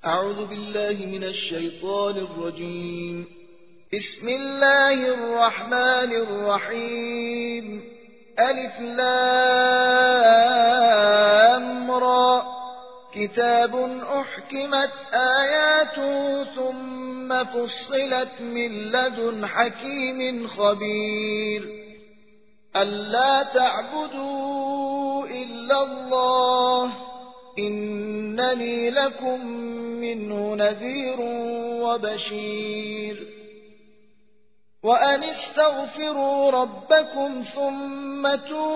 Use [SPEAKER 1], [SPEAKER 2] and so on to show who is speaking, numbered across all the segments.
[SPEAKER 1] أعوذ بالله من الشيطان الرجيم. بسم الله الرحمن الرحيم. ألف لام را. كتاب أحكمت آياته ثم فصلت من لدن حكيم خبير. ألا تعبدوا إلا الله إنني لكم منه نذير وبشير. وأن استغفروا ربكم ثم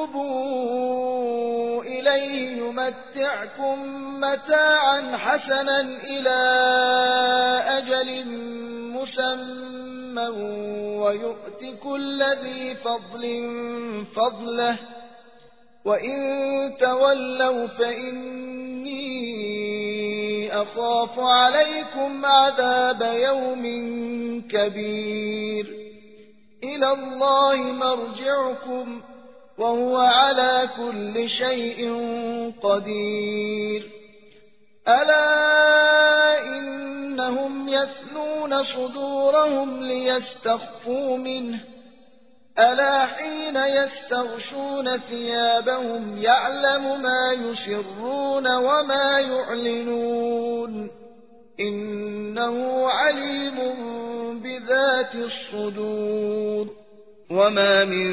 [SPEAKER 1] توبوا إليه يمتعكم متاعا حسنا إلى أجل مسمى ويؤت كل ذي فضل فضله وإن تولوا فإني أخاف عليكم عذاب يوم كبير. إلى الله مرجعكم وهو على كل شيء قدير. ألا إنهم يثنون صدورهم ليستخفوا منه ألا حين يستغشون ثيابهم يعلم ما يسرون وما يعلنون إنه عليم بذات الصدور. وما من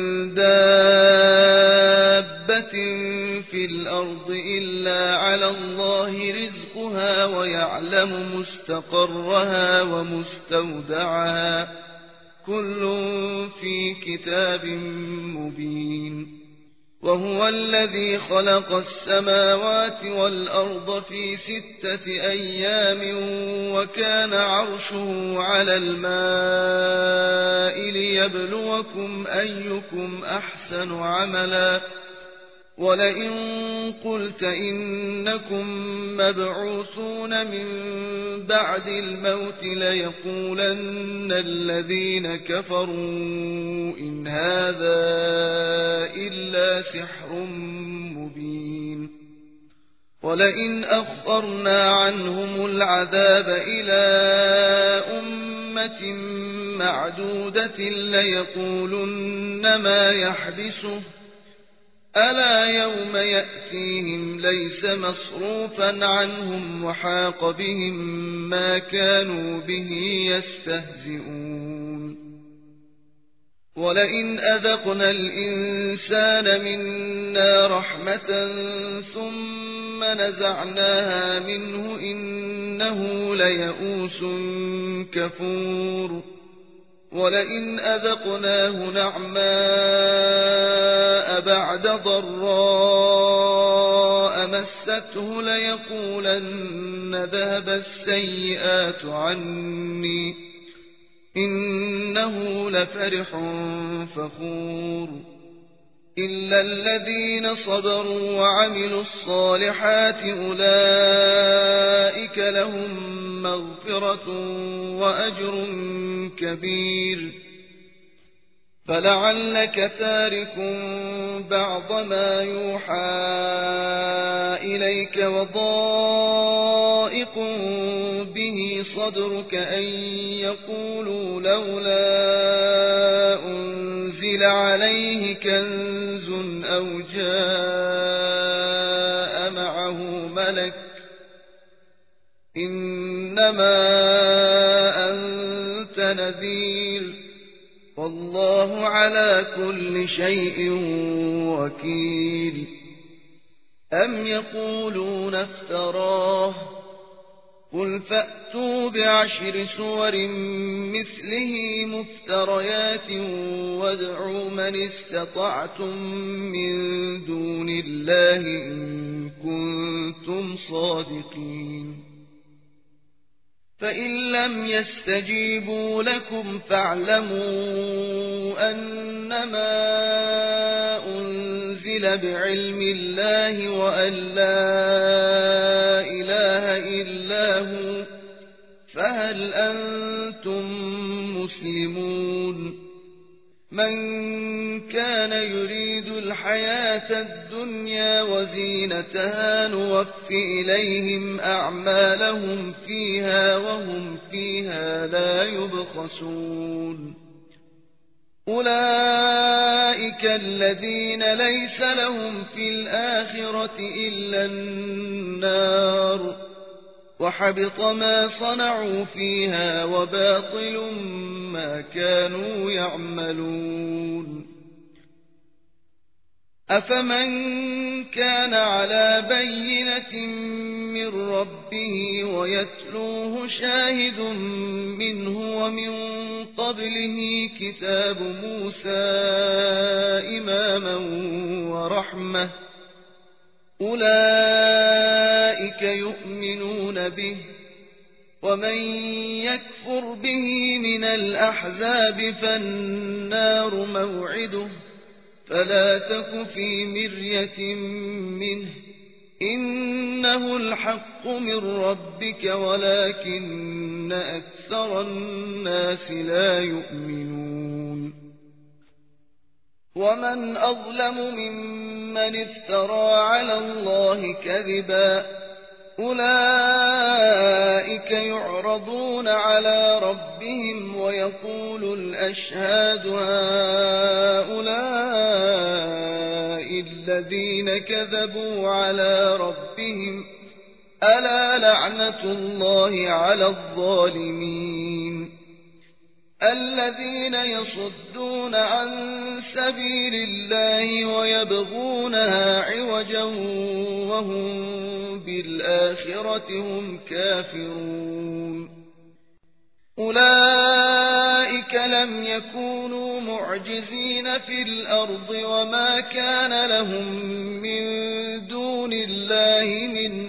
[SPEAKER 1] دابة في الأرض إلا على الله رزقها ويعلم مستقرها ومستودعها كل في كتاب مبين. وهو الذي خلق السماوات والأرض في 6 أيام وكان عرشه على الماء ليبلوكم أيكم أحسن عملا. ولئن قلت إنكم مبعوثون من بعد الموت ليقولن الذين كفروا إن هذا إلا سحر مبين. ولئن أخرنا عنهم العذاب إلى أمة معدودة ليقولن ما يحبسه ألا يوم يأتيهم ليس مصروفا عنهم وحاق بهم ما كانوا به يستهزئون. ولئن أذقنا الإنسان منا رحمة ثم نزعناها منه إنه ليئوس كفور. ولئن أذقناه نعماء بعد ضراء مسته ليقولن ذهب السيئات عني إنه لفرح فخور. إلا الذين صبروا وعملوا الصالحات أولئك لهم مغفرة وأجر كبير. فلعلك تارك بعض ما يوحى إليك وضائق به صدرك أن يقولوا لولا أنزل عليه كنز أو جاء معه ملك إنما أنت نذير والله على كل شيء وكيل. أم يقولون افتراه قل فأتوا ب10 سور مثله مفتريات وادعوا من استطعتم من دون الله إن كنتم صادقين. فإن لم يستجيبوا لكم فاعلموا أنما أنزل بعلم الله وأن لا إله إلا هو فهل أنتم مسلمون. من كان يريد الحياة الدنيا وزينتها نوف إليهم أعمالهم فيها وهم فيها لا يبخسون أولئك الذين ليس لهم في الآخرة إلا النار وحبط ما صنعوا فيها وباطل ما كانوا يعملون أفمن كان على بينة من ربه ويتلوه شاهد منه ومن قبله كتاب موسى إماما ورحمة أولئك يؤمنون به ومن يكفر به من الأحزاب فالنار موعده فلا تك في مرية منه إنه الحق من ربك ولكن أكثر الناس لا يؤمنون ومن أظلم ممن افترى على الله كذبا أولئك يعرضون على ربهم ويقول الأشهاد هؤلاء الذين كذبوا على ربهم ألا لعنة الله على الظالمين الذين يصدون عن سبيل الله ويبغونها عوجا وهم بالآخرة هم كافرون أولئك لم يكونوا معجزين في الأرض وما كان لهم من دون الله من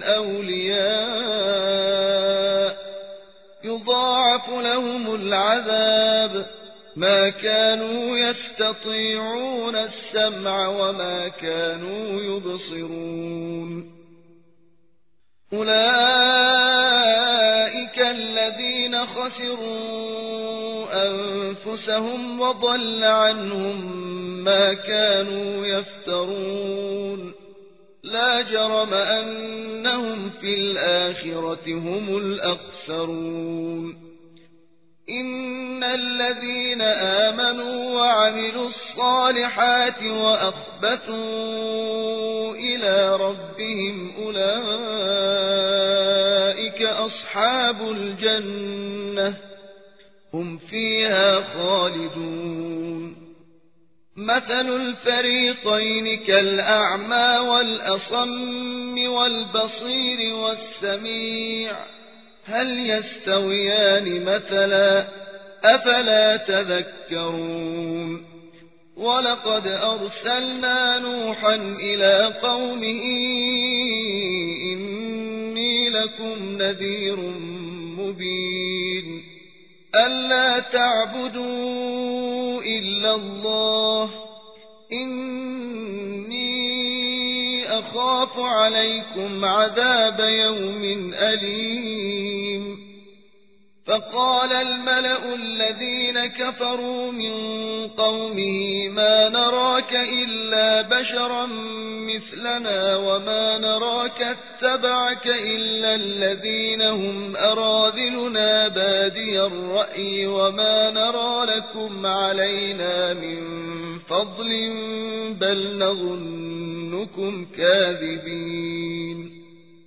[SPEAKER 1] أولياء يضاعف لهم العذاب ما كانوا يستطيعون السمع وما كانوا يبصرون أولئك الذين خسروا أنفسهم وضل عنهم ما كانوا يفترون لا جرم أنهم في الآخرة هم الأخسرون إن الذين آمنوا وعملوا الصالحات وأخبتوا إلى ربهم أولئك أصحاب الجنة هم فيها خالدون مثل الفريقين كالأعمى والأصم والبصير والسميع هل يستويان مثلا أفلا تذكرون ولقد أرسلنا نوحا إلى قومه إني لكم نذير مبين ألا تعبدوا إلا الله إني أخاف عليكم عذاب يوم أليم فقال الملأ الذين كفروا من قومه ما نراك إلا بشرا مثلنا وما نراك اتبعك إلا الذين هم أراذلنا بادي الرأي وما نرى لكم علينا من فضل بل نظنكم كاذبين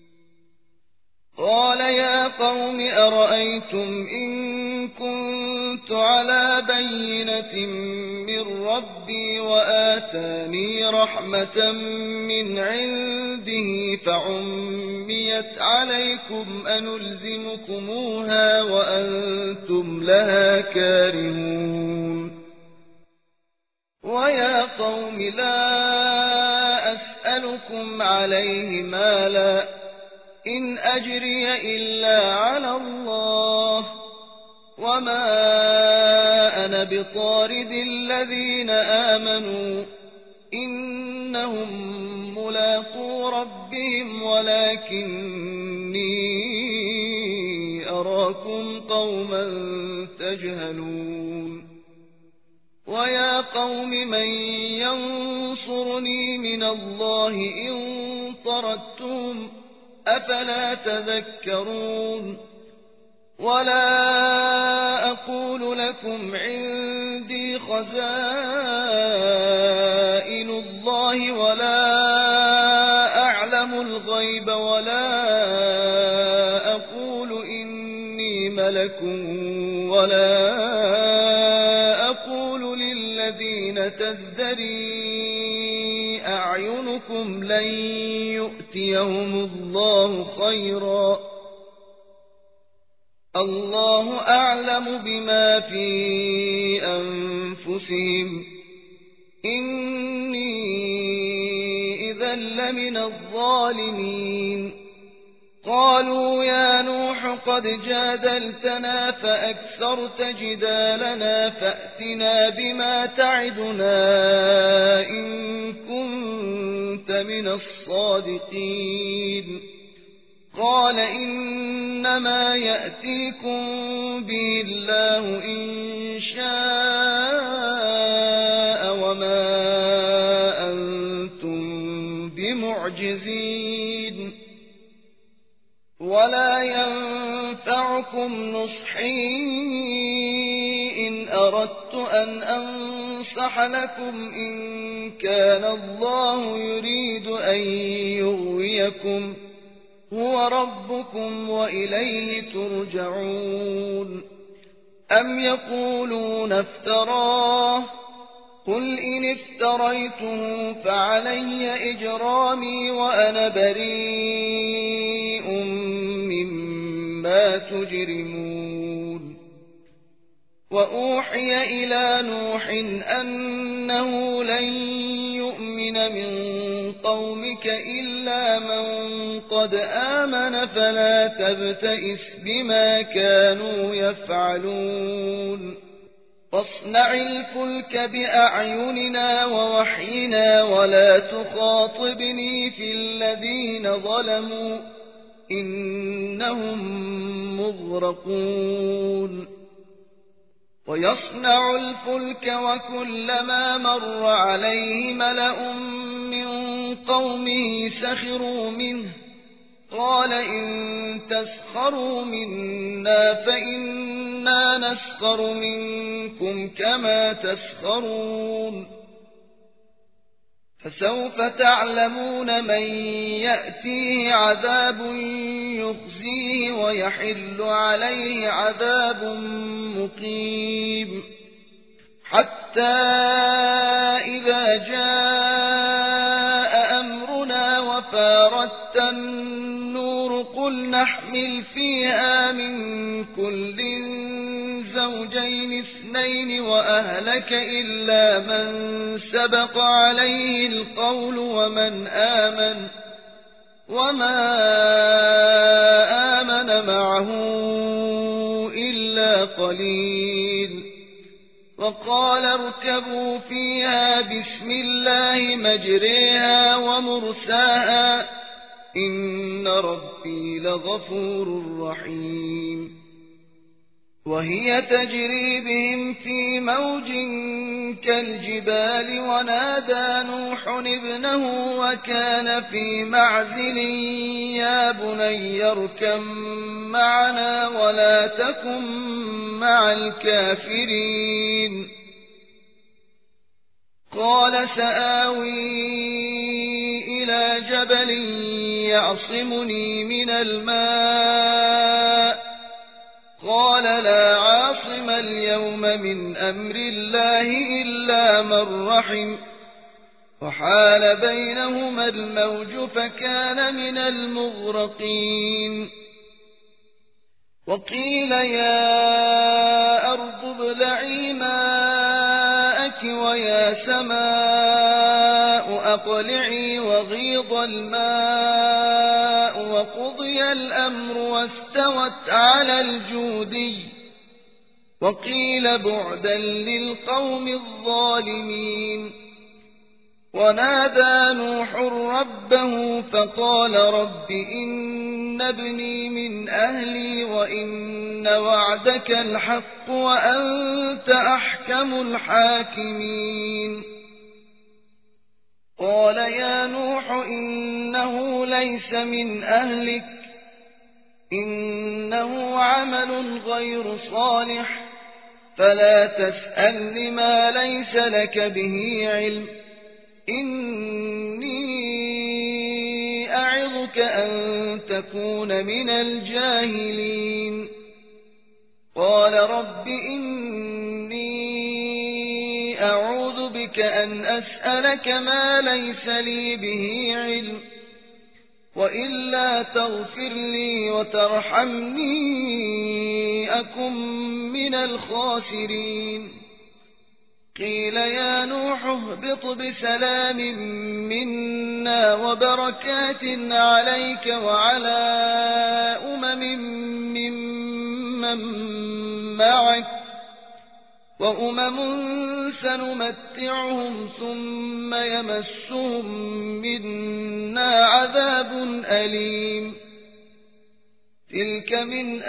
[SPEAKER 1] قال يا قوم أرأيتم إن كنت على بينة من ربي وآتاني رحمة من عنده فعميت عليكم أنلزمكموها وأنتم لها كارهون ويا قوم لا أسألكم عليه مالا إن أجري إلا على الله وما أنا بطارد الذين آمنوا إنهم ملاقو ربهم ولكني أراكم قوما تجهلون ويا قوم من ينصرني من الله إن طردتم أفلا تذكرون ولا أقول لكم عندي خزائن الله ولا أعلم الغيب ولا أقول إني ملك ولا أقول للذين تزدري أعينكم لن يؤتيهم الله خيرا الله أعلم بما في أنفسهم إني إذا لمن الظالمين قالوا يا نوح قد جادلتنا فأكثرت جدالنا فأتنا بما تعدنا إن كنت من الصادقين قال إنما يأتيكم به الله إن شاء وما أنتم بمعجزين ولا ينفعكم نصحي إن أردت أن أنصح لكم إن كان الله يريد أن يغويكم هو ربكم وإليه ترجعون أم يقولون افتراه قل إن افتريته فعلي إجرامي وأنا بريء مما تجرمون وأوحي إلى نوح أنه لن يؤمن من قومك إلا من قد آمن فلا تبتئس بما كانوا يفعلون واصنع الفلك بأعيننا ووحينا ولا تخاطبني في الذين ظلموا إنهم مغرقون ويصنع الفلك وكلما مر عليه ملأ من قومه سخروا منه قال إن تسخروا منا فإنا نسخر منكم كما تسخرون فسوف تعلمون من يأتيه عذاب يخزيه ويحل عليه عذاب مقيم حتى إذا جاء أمرنا وفارت النور قل نحمل فيها من كل زوجين اثنين وأهلك إلا من سبق عليه القول وما آمن معه إلا قليل وقال اركبوا فيها بسم الله مجريها ومرساها إن ربي لغفور رحيم وهي تجري بهم في موج كالجبال ونادى نوح ابنه وكان في معزل يا بني اركب معنا ولا تكن مع الكافرين قال سآوي إلى جبل يعصمني من الماء قال لا عاصم اليوم من أمر الله إلا من رحم وحال بينهما الموج فكان من المغرقين وقيل يا أرض ابلعي ماءك ويا سماء أقلعي وغيض الماء وقضي الأمر واستوت على الجودي وقيل بعدا للقوم الظالمين ونادى نوح ربه ربه فقال رب إن ابني من أهلي وإن وعدك الحق وأنت أحكم الحاكمين قال يا نوح إنه ليس من أهلك إنه عمل غير صالح فلا تسألني ما ليس لك به علم إني أعظك أن تكون من الجاهلين قال رب إني أعوذ بك أن أسألك ما ليس لي به علم وإلا تغفر لي وترحمني أكن من الخاسرين قيل يا نوح اهبط بسلام منا وبركات عليك وعلى ممن معك وأمم سنمتعهم ثم يمسهم منا عذاب أليم تلك من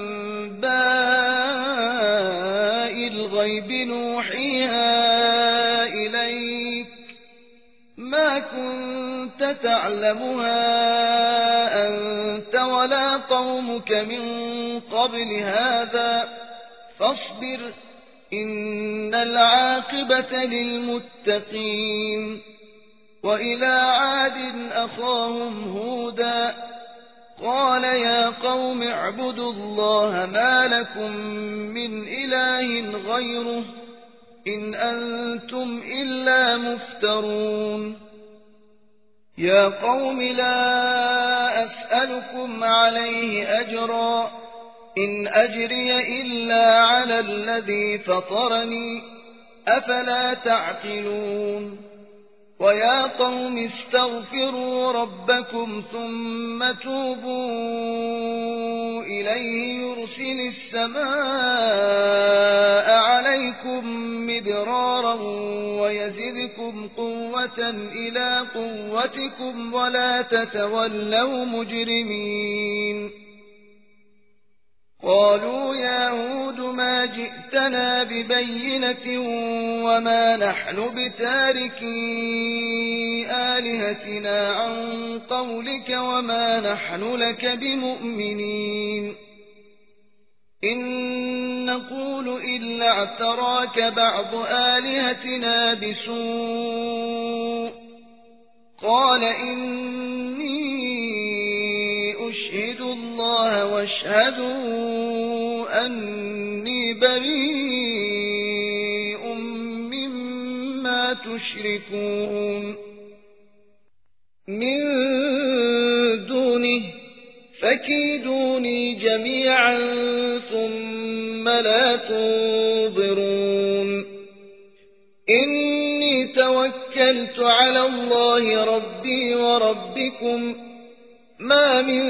[SPEAKER 1] أنباء الغيب نوحيها إليك ما كنت تعلمها أنت ولا قومك من قبل هذا فاصبر إن العاقبة للمتقين وإلى عاد أخاهم هودا قال يا قوم اعبدوا الله ما لكم من إله غيره إن أنتم إلا مفترون يا قوم لا أسألكم عليه أجرا إن أجري إلا على الذي فطرني أفلا تعقلون ويا قوم استغفروا ربكم ثم توبوا إليه يرسل السماء عليكم مدرارا ويزدكم قوة إلى قوتكم ولا تتولوا مجرمين قالوا يا هود ما جئتنا ببينة وما نحن بتاركي آلهتنا عن قولك وما نحن لك بمؤمنين إن نقول إلا اعتراك بعض آلهتنا بسوء قال إني أشهد الله واشهدوا أني بريء مما تشركون من دونه فكيدوني جميعا ثم لا تنظرون إني توكلت على الله ربي وربكم ما من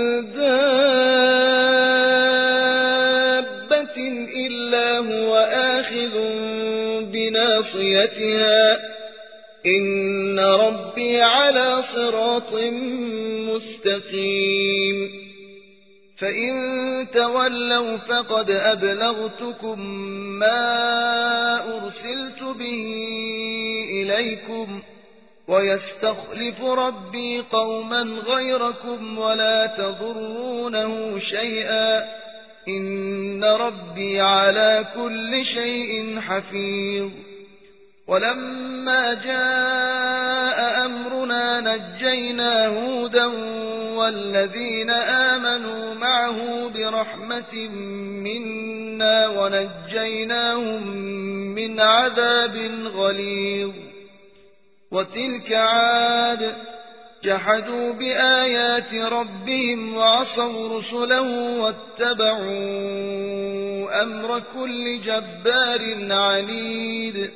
[SPEAKER 1] دابة إلا هو آخذ بناصيتها إن ربي على صراط مستقيم فإن تولوا فقد أبلغتكم ما أرسلت به إليكم ويستخلف ربي قوما غيركم ولا تضرونه شيئا إن ربي على كل شيء حفيظ ولما جاء أمرنا نجينا هودا والذين آمنوا معه برحمة منا ونجيناهم من عذاب غليظ وتلك عاد جحدوا بآيات ربهم وعصوا رسله واتبعوا أمر كل جبار عنيد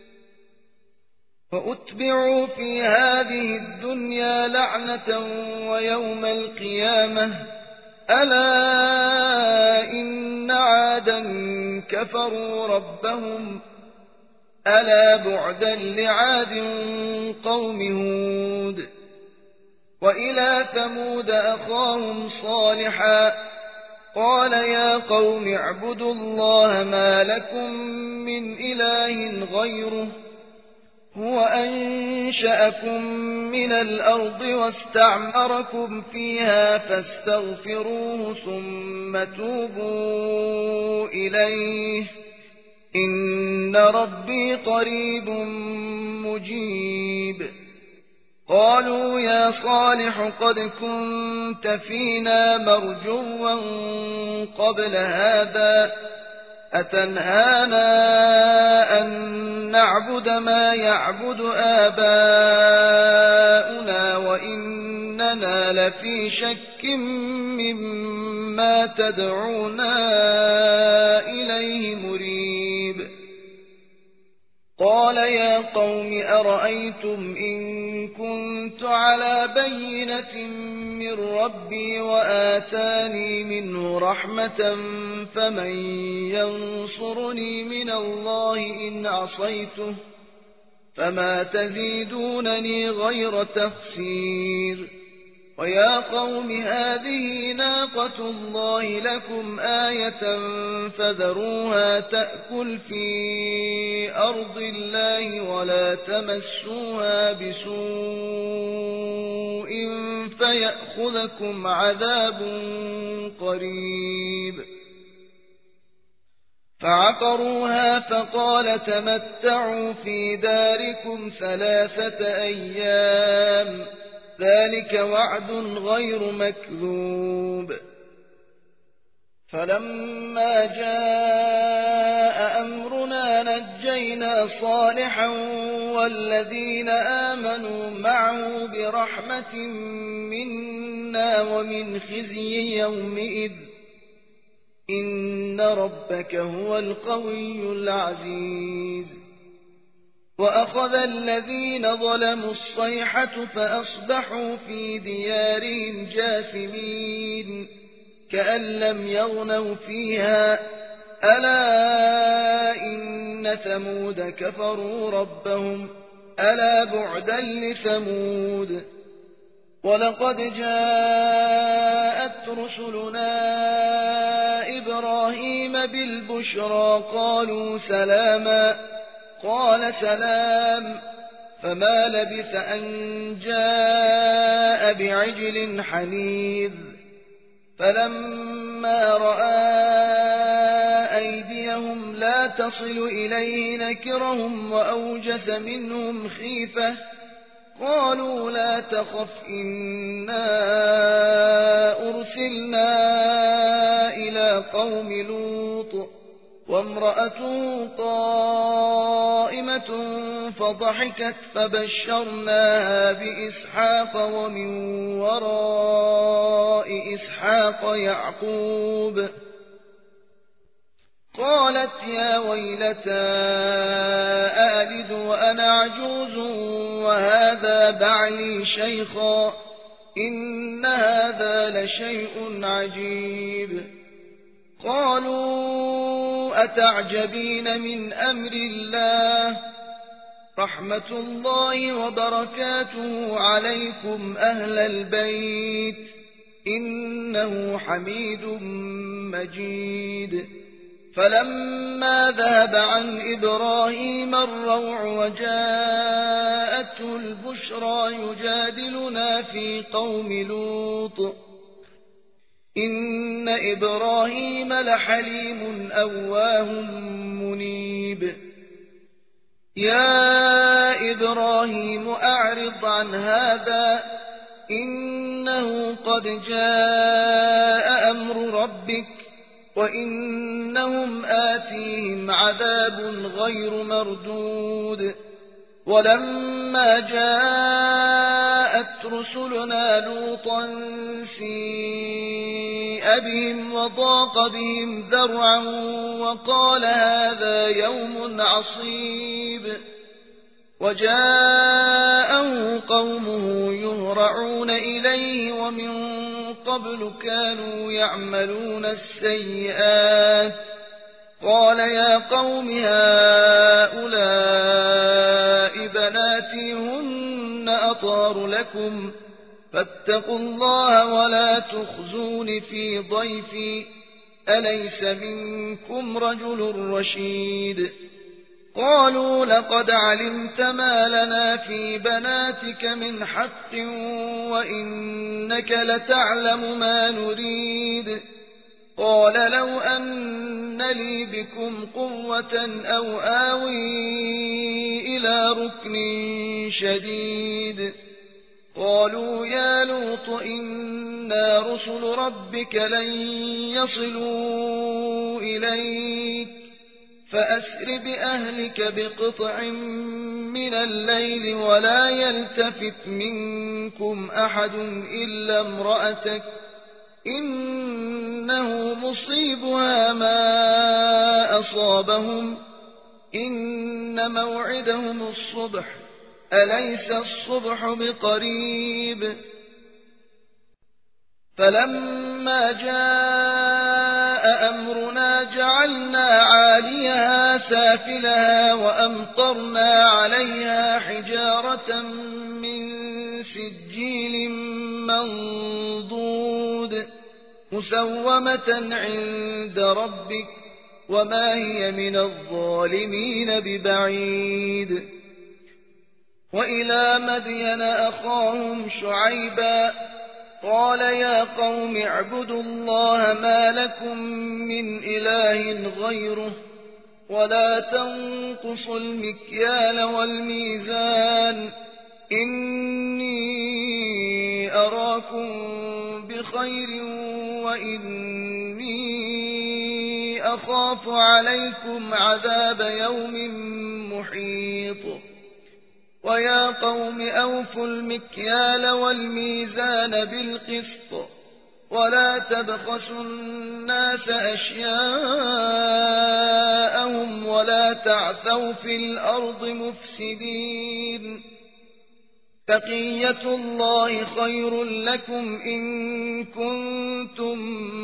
[SPEAKER 1] وأتبعوا في هذه الدنيا لعنة ويوم القيامة ألا إن عادا كفروا ربهم ألا بعدا لعاد قوم هود وإلى ثمود أخاهم صالحا قال يا قوم اعبدوا الله ما لكم من إله غيره هو أنشأكم من الأرض واستعمركم فيها فاستغفروه ثم توبوا إليه إن ربي قريب مجيب قالوا يا صالح قد كنت فينا مرجوا قبل هذا أتنهانا أن نعبد ما يعبد آباؤنا وإننا لفي شك مما تدعونا إليه مريب قال يا قوم أرأيتم إن كنت على بينة من ربي وآتاني منه رحمة فمن ينصرني من الله إن عصيته فما تزيدونني غير تخسير ويا قوم هذه ناقة الله لكم آية فذروها تأكل في أرض الله ولا تمسوها بسوء فيأخذكم عذاب قريب فعقروها فقال تمتعوا في داركم 3 أيام ذلك وعد غير مكذوب فلما جاء أمرنا نجينا صالحا والذين آمنوا معه برحمة منا ومن خزي يومئذ إن ربك هو القوي العزيز وأخذ الذين ظلموا الصيحة فأصبحوا في ديارهم جاثمين كأن لم يغنوا فيها ألا إن ثمود كفروا ربهم ألا بعدا لثمود ولقد جاءت رسلنا إبراهيم بالبشرى قالوا سلاما قال سلام فما لبث أن جاء بعجل حنيذ فلما رأى أيديهم لا تصل إليه نكرهم وأوجس منهم خيفة قالوا لا تخف إنا أرسلنا إلى قوم لوط وامرأته قائمة فضحكت فبشرناها بإسحاق ومن وراء إسحاق يعقوب قالت يا ويلتى أألد وأنا عجوز وهذا بعلي شيخا إن هذا لشيء عجيب قالوا أتعجبين من أمر الله رحمة الله وبركاته عليكم أهل البيت إنه حميد مجيد فلما ذهب عن إبراهيم الروع وجاءته البشرى يجادلنا في قوم لوط إن إبراهيم لحليم أواه منيب يا إبراهيم أعرض عن هذا إنه قد جاء أمر ربك وإنهم آتيهم عذاب غير مردود ولما جاءت رسلنا لوطا سيء بهم وضاق بهم ذرعا وقال هذا يوم عصيب وجاءه قومه يهرعون إليه ومن قبل كانوا يعملون السيئات قال يا قوم هؤلاء بناتي هن أطهر لكم فاتقوا الله ولا تخزون في ضيفي أليس منكم رجل رشيد قالوا لقد علمت ما لنا في بناتك من حق وإنك لتعلم ما نريد قال لو أن لي بكم قوة أو آوي إلى ركن شديد قالوا يا لوط إنا رسل ربك لن يصلوا إليك فأسر بأهلك بقطع من الليل ولا يلتفت منكم أحد إلا امرأتك إنه مصيبها ما أصابهم إن موعدهم الصبح أليس الصبح بقريب فلما جاء أمرنا جعلنا عاليها سافلها وأمطرنا عليها حجارة من سجيل منضود مسومة عند ربك وما هي من الظالمين ببعيد وإلى مدين أخاهم شعيبا قال يا قوم اعبدوا الله ما لكم من إله غيره ولا تنقصوا المكيال والميزان إني أراكم بخير وإني أخاف عليكم عذاب يوم محيط ويا قوم أوفوا المكيال والميزان بالقسط ولا تبخسوا الناس أشياءهم ولا تعثوا في الأرض مفسدين بقية الله خير لكم إن كنتم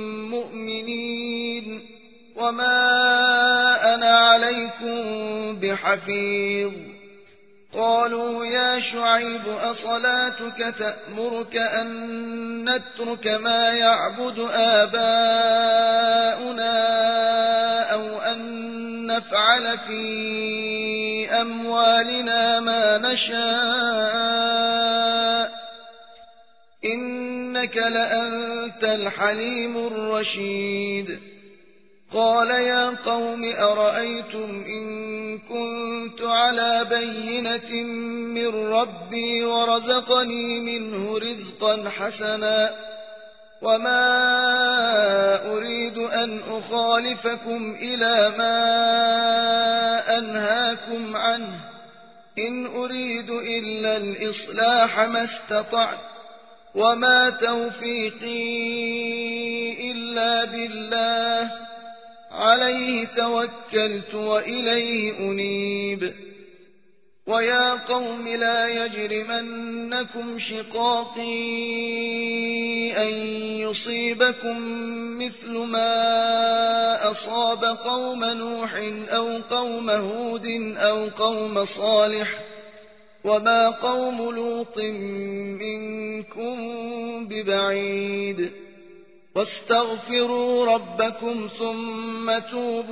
[SPEAKER 1] مؤمنين وما أنا عليكم بحفيظ قالوا يا شعيب أصلاتك تأمرك أن نترك ما يعبد آباؤنا أو أن نفعل في أموالنا ما نشاء إنك لأنت الحليم الرشيد قال يا قوم أرأيتم إن كنت على بينة من ربي ورزقني منه رزقا حسنا وما أريد أن أخالفكم إلى ما أنهاكم عنه إن أريد إلا الإصلاح ما استطعت وما توفيقي إلا بالله عليه توكلت وإليه أنيب ويا قوم لا يجرمنكم شقاقي أن يصيبكم مثل ما أصاب قوم نوح أو قوم هود أو قوم صالح وما قوم لوط منكم ببعيد واستغفروا ربكم ثم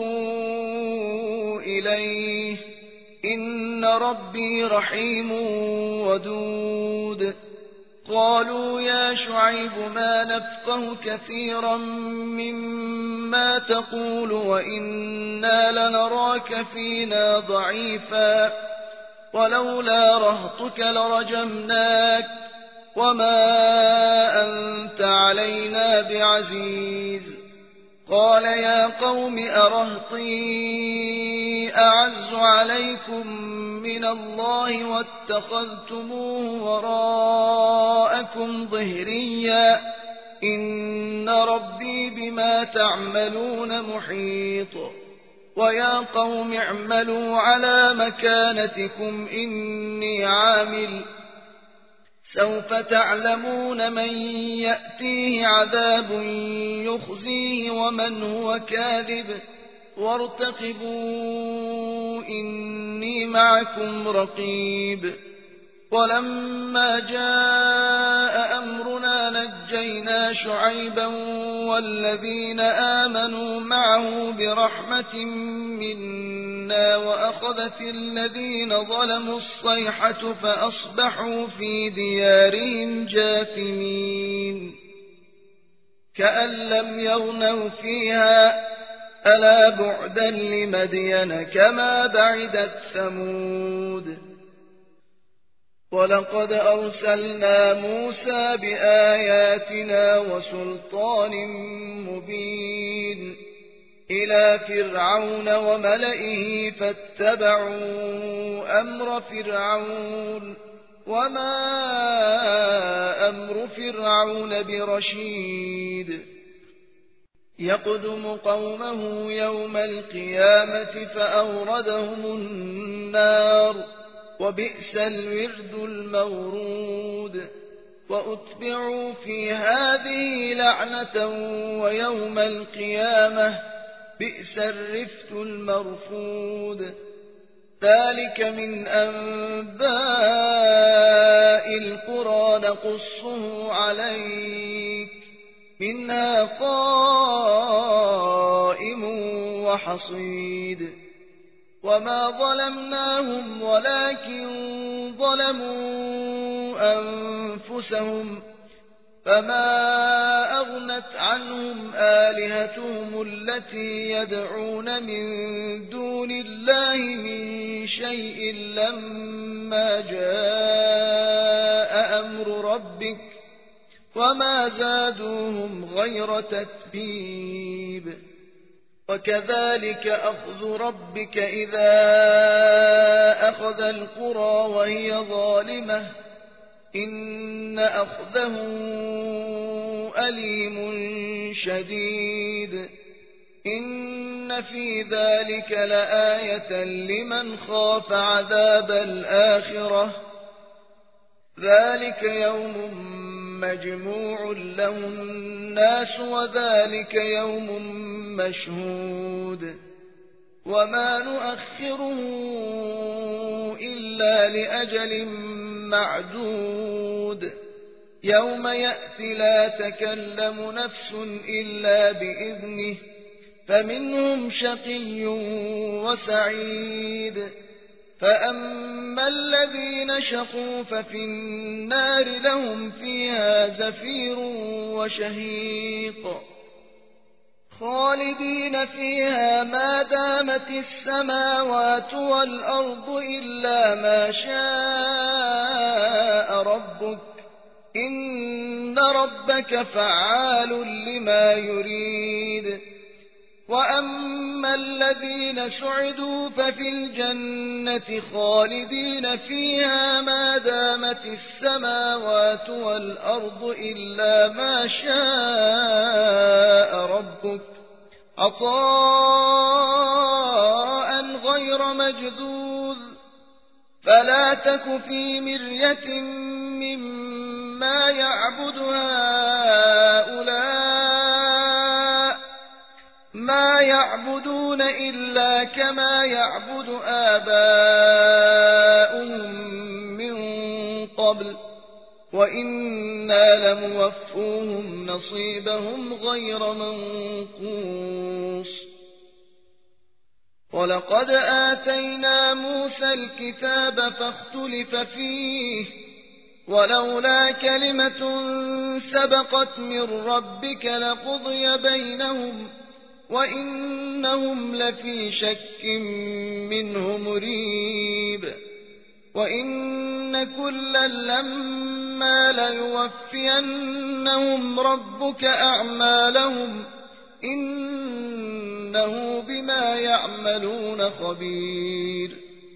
[SPEAKER 1] توبوا إليه إن ربي رحيم ودود قالوا يا شعيب ما نفقه كثيرا مما تقول وإنا لنراك فينا ضعيفا ولولا رهطك لرجمناك وما أنت علينا بعزيز قال يا قوم أرهطي أعز عليكم من الله واتخذتموه وراءكم ظهريا إن ربي بما تعملون محيط ويا قوم اعملوا على مكانتكم إني عامل سوف تعلمون من يأتيه عذاب يخزيه ومن هو كاذب وارتقبوا إني معكم رقيب ولما جاء أمر نجينا شعيبا والذين آمنوا معه برحمة منا وأخذت الذين ظلموا الصيحة فأصبحوا في ديارهم جاثمين كأن لم يغنوا فيها ألا بعدا لمدين كما بعدت ثمود ولقد أرسلنا موسى بآياتنا وسلطان مبين إلى فرعون وملئه فاتبعوا أمر فرعون وما أمر فرعون برشيد يقدم قومه يوم القيامة فأوردهم النار وبئس الورد المورود وأتبعوا في هذه لعنة ويوم القيامة بئس الرفد المرفود ذلك من أنباء القرى نقصه عليك منها قائم وحصيد وما ظلمناهم ولكن ظلموا أنفسهم فما أغنت عنهم آلهتهم التي يدعون من دون الله من شيء لما جاء أمر ربك وما زادوهم غير تتبيب وكذلك أخذ ربك إذا أخذ القرى وهي ظالمة إن أخذه أليم شديد إن في ذلك لآية لمن خاف عذاب الآخرة ذلك يوم مجموع له الناس وذلك يوم مشهود وما نؤخره إلا لأجل معدود يوم يأتي لا تكلم نفس إلا بإذنه فمنهم شقي وسعيد فأما الذين شقوا ففي النار لهم فيها زفير وشهيق خالدين فيها ما دامت السماوات والأرض إلا ما شاء ربك إن ربك فعال لما يريد وأما الذين سعدوا ففي الجنة خالدين فيها ما دامت السماوات والأرض إلا ما شاء ربك عطاء غير مجذوذ فلا تك في مرية مما يعبد هؤلاء ما يعبدون إلا كما يعبد آباؤهم من قبل وإنا لموفوهم نصيبهم غير منقوص ولقد آتينا موسى الكتاب فاختلف فيه ولولا كلمة سبقت من ربك لقضي بينهم وإنهم لفي شك منه مريب وإن كلا لما ليوفينهم ربك أعمالهم إنه بما يعملون خبير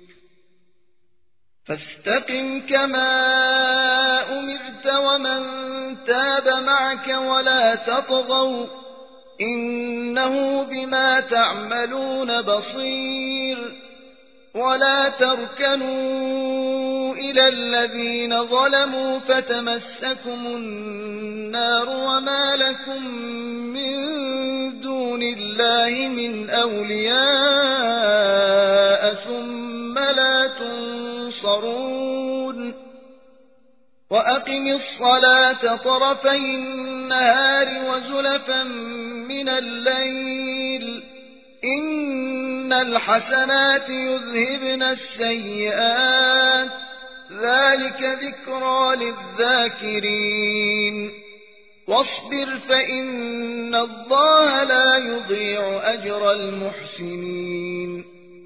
[SPEAKER 1] فاستقم كما أمرت ومن تاب معك ولا تطغوا إنه بما تعملون بصير ولا تركنوا إلى الذين ظلموا فتمسكم النار وما لكم من دون الله من أولياء ثم لا تنصرون وأقم الصلاة طرفي النهار وزلفا من الليل إن الحسنات يذهبن السيئات ذلك ذكرى للذاكرين واصبر فإن الله لا يضيع أجر المحسنين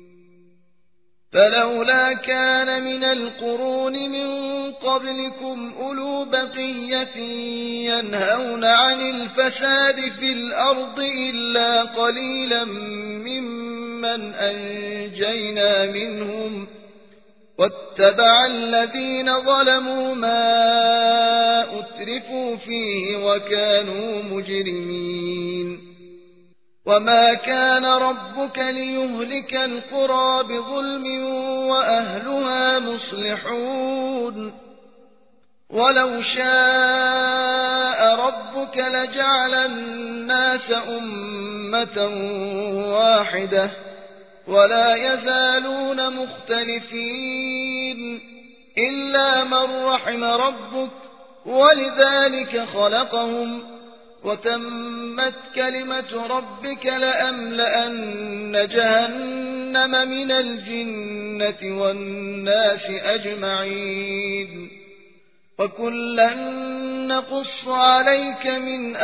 [SPEAKER 1] فلولا كان من القرون من قبلكم أولو بقية ينهون عن الفساد في الأرض إلا قليلا ممن أنجينا منهم واتبع الذين ظلموا ما أترفوا فيه وكانوا مجرمين وما كان ربك ليهلك القرى بظلم وأهلها مصلحون ولو شاء ربك لجعل الناس أمة واحدة ولا يزالون مختلفين إلا من رحم ربك ولذلك خلقهم وتمت كلمة ربك لأملأن جهنم من الجنة والناس أجمعين وكلا نقص عليك من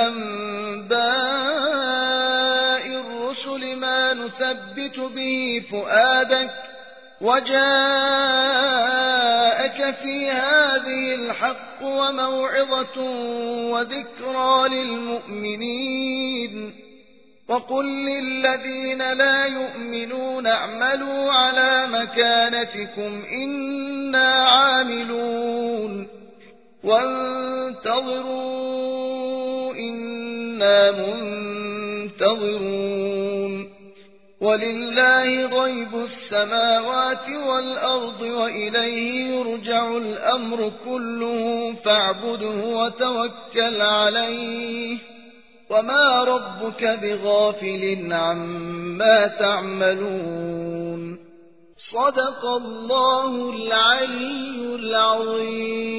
[SPEAKER 1] أنباء الرسل ما نثبت به فؤادك وجاءك في هذه الحق وموعظة وذكرى للمؤمنين وقل للذين لا يؤمنون اعملوا على مكانتكم إنا عاملون وانتظروا إنا منتظرون ولله غيب السماوات والأرض وإليه يرجع الأمر كله فاعبده وتوكل عليه وما ربك بغافل عما تعملون صدق الله العلي العظيم.